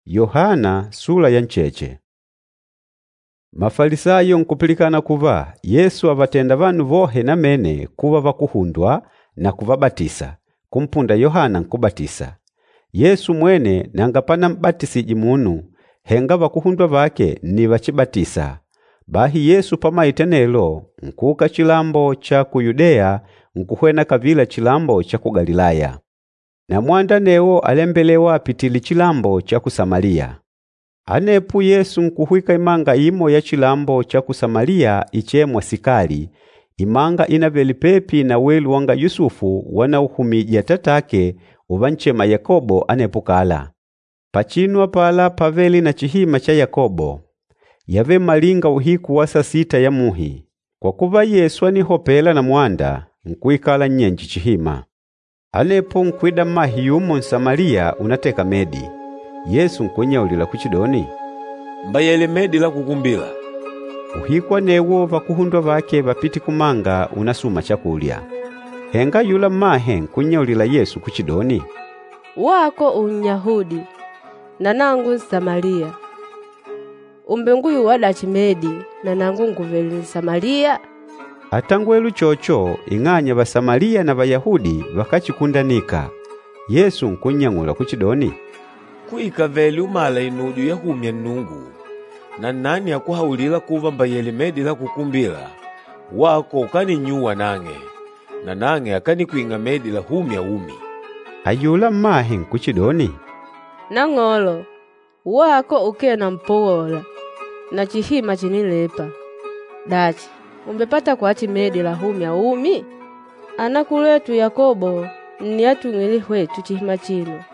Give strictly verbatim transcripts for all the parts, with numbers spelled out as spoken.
Yohana sura ya ncheche. Mafarisayo nkupilikana kuva Yesu avatenda vanhu vohe na mene kuva vakuhundwa na kuvabatisa kumpunda Yohana nkubatisa. Yesu mwene nangapana mbatisiji munu henga vakuhundwa vake ni vachibatisa. Bahi Yesu pamaitenelo nkuka chilambo cha ku Yudea nkuhwena kavila chilambo cha ku Galilaya. Na mwanda neo alembelewa pitili chilambo cha ku Samaria. Anepu Yesu nkuhuika imanga imo ya chilambo cha ku Samaria ichemwa Sikari, imanga inaveli pepi na welu wanga Yusufu wana uhumija tatake uvanchema Yakobo anepukala. Pachinwa pala paveli na chihima cha Yakobo. Yave malinga uhiku wasa sita ya muhi. Kwa kuva Yesu anihopela na mwanda nkuikala nyenji chihima. Anepo nkwida mahi yumo Samaria unateka medi. Yesu nkunyaulila kuchidoni, mbayele medi la kukumbila. Uhikwa newo vakuhundwa vake vapiti kumanga unasuma chakulya. Henga yula mahe nkunyaulila Yesu kuchidoni, wako unyahudi na nangu Samaria. Umbenguyu wada chimedi na nangu nguveli Samaria. Atangwelu chocho inganya va Samaria na Vayahudi vakachikundanika. Yesu nkunyangula kuchidoni, kuika veli umala inudu ya humya nungu na nani akuhaulila kuva mbayele medi la kukumbila. Wako ukani nyuwa nange na nange akani kuinga medi la humya umi. Ayula mahe nkuchidoni, nangolo wako ukena mpowola na chihima chinilepa. Dachi umbepata kwa chimedi la humya umi. Anakuletu Yakobo ni atungili hwetu chihima chino.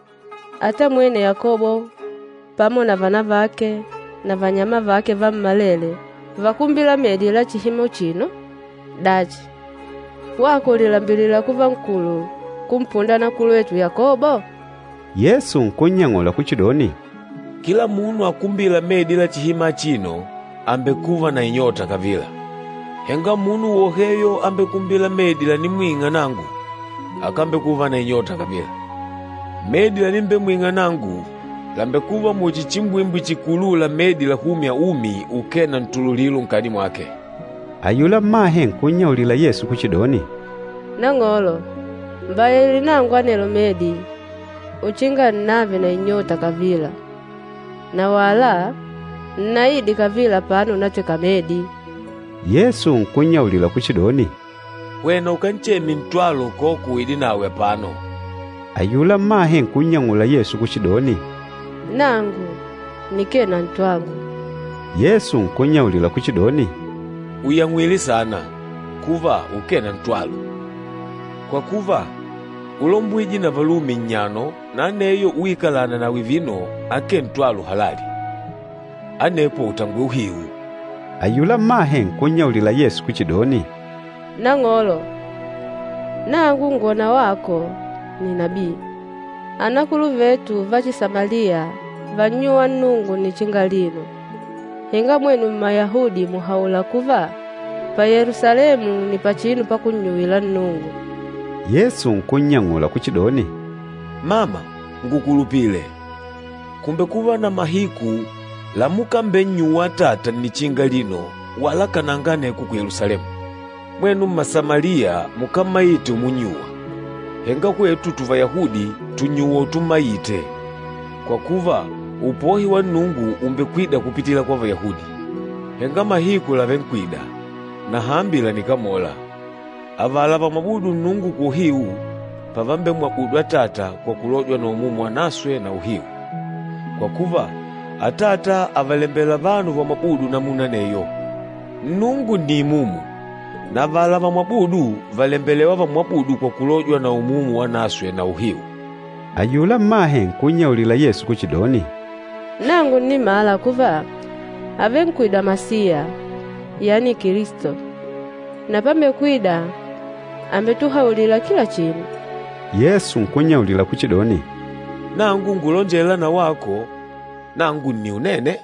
Ata mwene Yakobo pamo na vana vake na vanyama vake va mmalele vakumbila medi la chihimo chino. Dachi wako lilambilila kuva nkulu kumpunda na kuletu Yakobo. Yesu nkunyangula kuchidoni, kila munu akumbila medi la chihima chino ambekuva na inyota kavila. Henga munu woheyo ambekumbila medi la ni mwinga nangu akambekuva na inyota kavila. Medi la nimbe mwinga nangu lambekuva muchichimbwimbu chikulula medi la humya umi ukena ntululilu nkani mwake. Ayula mahe nkunyaulila Yesu kuchidoni, nangolo mbayeli nangu anelo medi uchinga nave na inyota kavila. Na wala naidi kavila pano natweka medi. Yesu nkunyaulila kuchidoni, wena ukanchemi mtwalo koku idi nawe pano. Ayula mahe nkunyangula Yesu kuchidoni, nangu nikena ntwangu. Yesu nkunyaulila kuchidoni, uyangwili sana kuva ukena ntwalo. Kwa kuva ulombwiji na valumi nyano na neyo uikalana na wivino ake ntwalo halali. Anepo utangwe uhiu. Ayula mahe nkunyaulila Yesu kuchidoni, nangolo nangu ngona wako ni nabii. Anakulu vetu vachi Samaria vanyuwa nungu ni chingalino. Henga mwenu Mayahudi muhaula kuva pa Yerusalemu ni pachinu pakunyuwila nungu. Yesu nkunyangula kuchidoni, mama ngukulupile. Kumbe kuva na mahiku la mukambe nyuwa tata ni chingalino wala kanangane kuku Yerusalemu. Mwenu Masamaria mukamaite umunyuwa. Henga kwetu tuva Yahudi tunyuwa tumaite. Kwa kuva upohi wa nungu umbekwida kupitila kwa Vayahudi. Henga mahiku la venkwida na hambila nikamola. Avala pa mabudu nungu kuhiu pavambe mwabudu atata kwa kulojwa na umumu anaswe na uhiu. Kwa kuva atata avalembela vanu va mabudu na munaneyo. Nungu ni imumu na vala va mwabudu valembelewa va mwabudu kwa kulojwa na umumu anaswe na uhiu. Ayula mahe nkunyaulila Yesu kuchidoni, nangu ni mala kuva ave nkwida Masia yani Kristo. Na pambe kwida ametuhaulila kila chini. Yesu nkunyaulila kuchidoni, nangu ngulonjela na wako nangu ni unene.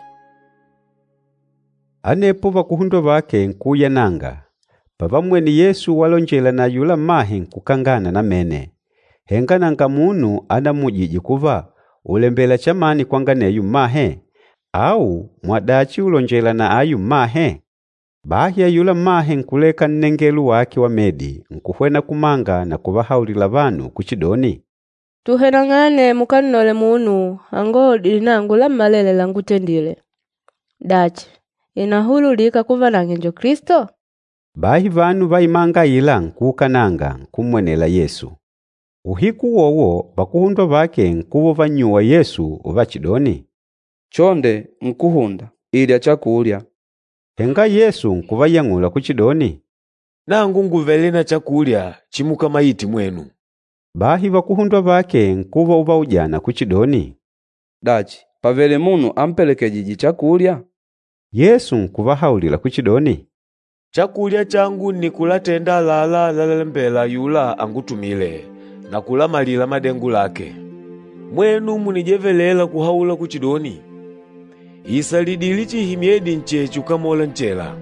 Anepo vakuhundwa vake nkuya nanga. Pavamweni Yesu walonjela na yula mahe nkukangana na mene. Henga nanga munu anamujiji kuva ulembela chamani kwangane ayu mahe, au mwadachi ulonjela na ayu mahe? Bahi ayula mahe nkuleka nnengelu wake wa medi, nkuhwena kumanga na kuvahaulila vanu kuchidoni, tuhenang'ane mukanole munu ango dilinangu la malele langutendile. Dachi, inahululika kuva nangenjo Kristo? Bahi vanu vaimanga ila nkukananga nkumwenela Yesu. Uhiku wowo bakuhundwa vake nkuvo vanyuwa Yesu uvachidoni, chonde nkuhunda ilya chakulya. Henga Yesu nkuvayang'ula kuchidoni, nangu nguvele na chakulya chimuka maiti mwenu. Bahi vakuhundwa vake nkuvo uvaujana kuchidoni, dachi pavele munu ampeleke jiji chakulya? Yesu nkuvahaulila kuchidoni, chakulya changu ni kulatenda lala lalembela yula angutumile na kulamalila madengu lake. Mwenu munijevelela kuhaula kuchidoni, isalidili chihimyedi nchechu kamola nchela.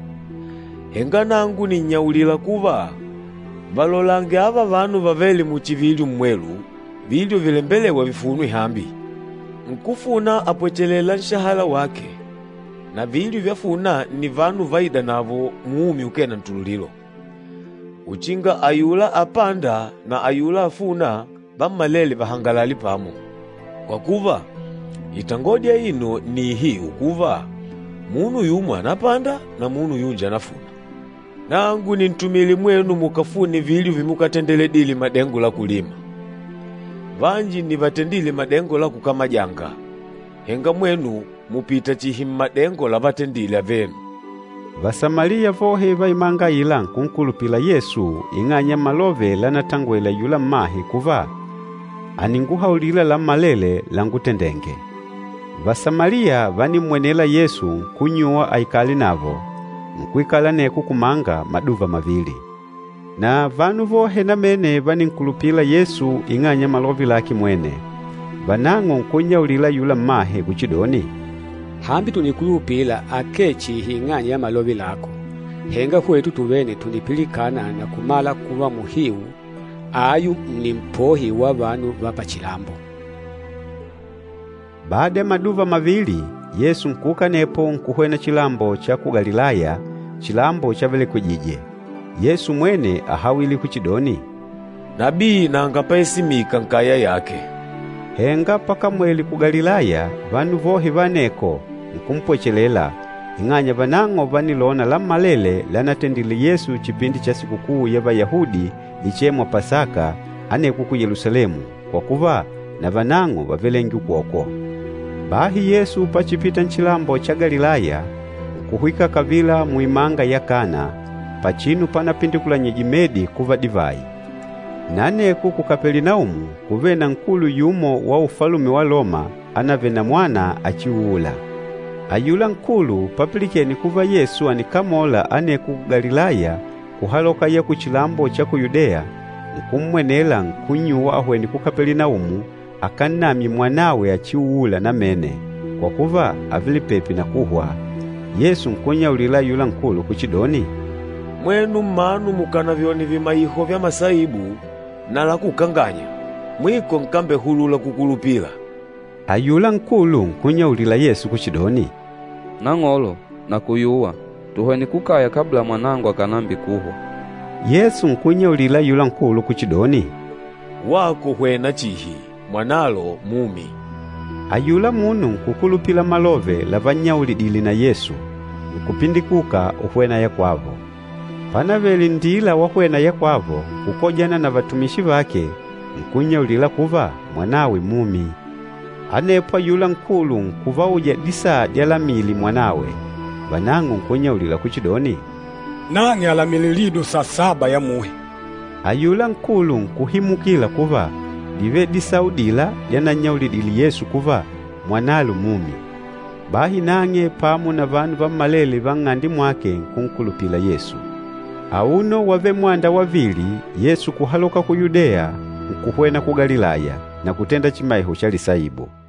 Henga nangu ni nyaulila kuva valolange ava vanu vaveli muchivilyu mwelu vilyo vilembelewa vifunwi hambi. Nkufuna apwechelela nshahala wake, na vilyu vyafuna ni vanu vaida navo muumi ukena ntululilo. Uchinga ayula apanda na ayula afuna vamalele vahangalali pamo. Kwa kuva itangodya ino ni hii ukuva munu yumu anapanda na munu yunja anafuna. Nangu nintumili mwenu mukafuni vilyu vimukatendele dili madengo la kulima. Vanji ni vatendili madengo la kukamajanga. Henga mwenu mupita chihim madengo la vatendili avenu. Vasamaria vohe vaimanga ila nkunkulupila Yesu ing'anya malove lanatangwela yula mahi kuva aninguhaulila la malele langutendenge. Vasamaria vanimwenela Yesu kunyuwa aikali navo, nkuikala neku kumanga maduva mavili. Na vanu vohe na mene vaninkulupila Yesu ing'anya malovi laki mwene. Vanang'o nkunyaulila yula mahe kuchidoni, hambi tunikulupila akechi hing'anya malovi lako. Henga kwetu tuvene tunipilikana na kumala kuva muhiu ayu ni mpohi wa vanu vapachilambo. Baada ya maduva mavili, Yesu nkuka nepo nkuhwena chilambo cha ku Galilaya, chilambo cha vele kujije. Yesu mwene ahawili kuchidoni, nabii nanga paisimika nkaya yake. Henga paka mweli ku Galilaya, vanu vohe vaneko nkumpwechelela, ing'anya vanang'o vanilona la malele lanatendile Yesu chipindi cha sikukuu ya Vayahudi ichemwa Pasaka aneku ku Yerusalemu, kwa kuva na vanang'o vavelengi ukwoko. Bahi Yesu pachipita nchilambo cha Galilaya, kuhwika kavila muimanga ya Kana, pachinu panapindikula nyejimedi kuva divai. Naneku ku Kaperinaumu kuvena nkulu yumo wa ufalume wa Loma anavena mwana achiuula. Ayula nkulu papilikeni kuva Yesu anikamola aneku ku Galilaya kuhaloka ya kuchilambo cha ku Yudea, nkumwenela nkunyuwa ahweni ku Kaperinaumu akanami mwanawe achiuula na mene, kwa kuva avili pepi na kuhwa. Yesu nkunyaulila yula nkulu kuchidoni, mwenu manu mukana vyoni vimaiho vya masaibu na la kukanganya, mwiko nkambe hulula kukulupila. Ayula nkulu nkunyaulila Yesu kuchidoni, nang'olo na kuyuwa tuhweni kukaya kabla mwanangu akanambi kuhwa. Yesu nkunyaulila yula nkulu kuchidoni, wako hwena chihi mwanalo mumi. Ayula munu nkukulupila malove lavanyaulidili na Yesu, nkupindikuka uhwena ya kwavo. Panaveli ndila wahwena ya kwavo, kukojana na vatumishi vake, nkunyaulila kuva mwanawe mumi. Anepo yula nkulu nkuvauja disa dyalamili mwanawe. Vanang'o nkunyaulila kuchidoni, nange alamili lidu saa saba ya muhe. Ayula nkulu nkuhimukila kuva dive disaudila dyananyaulidili Yesu kuva mwanalu mumi. Bahi nange pamu na vanu vamalele vang'andi mwake nkunkulupila Yesu. Auno wave mwanda wavili Yesu kuhaloka ku Yudea nkuhwena ku Galilaya na kutenda chimaiho cha lisaibu.